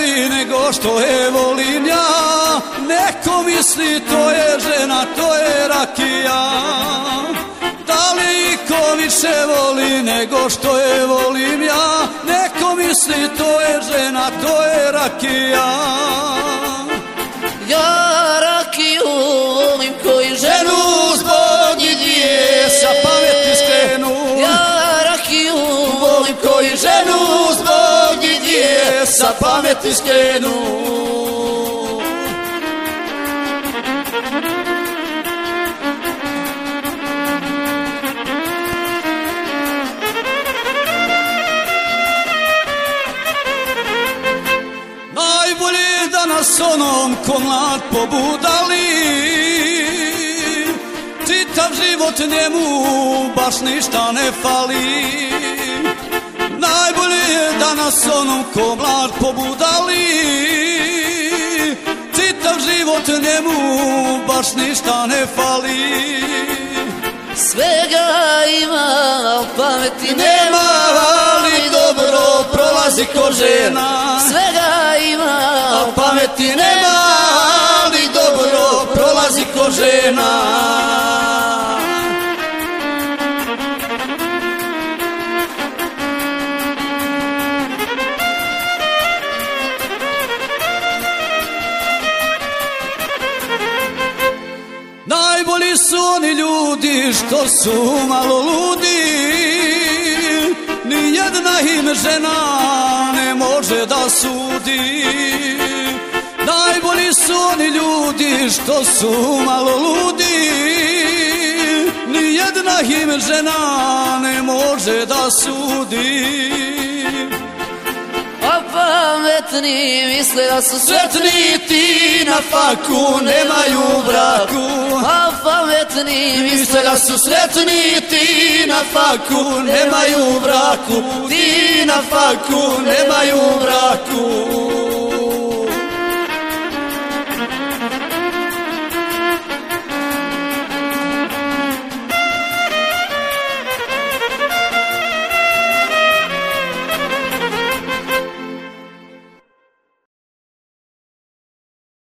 voli nego što je volim ja. Neko misli to je žena, to je rakija. Da li iko više voli nego što je volim ja? Neko misli to je žena, to je rakija. Ja rakiju volim koji ženu zbog njih sa pameti skrenu. Ja rakiju volim koji ženu zbog njih sa pameti skrenu. Najbolje danas onom ko mlad pobudali, čitav život njemu baš ništa ne fali. Najbolje je danas onom ko mlad pobudali, čitav život njemu baš ništa ne fali. Svega ima, al pameti nema, ali dobro prolazi ko žena. Svega ima, al pameti nema, ali dobro prolazi ko žena. Najbolji su oni ljudi što su malo ludi, nijedna im žena ne može da sudi. Najbolji su oni ljudi što su malo ludi, nijedna im žena ne može da sudi. A pametni misle da su sretni, ti na faku nemaju braku. A pametni misle da su sretni, ti na faku nemaju braku. Ti na faku nemaju braku.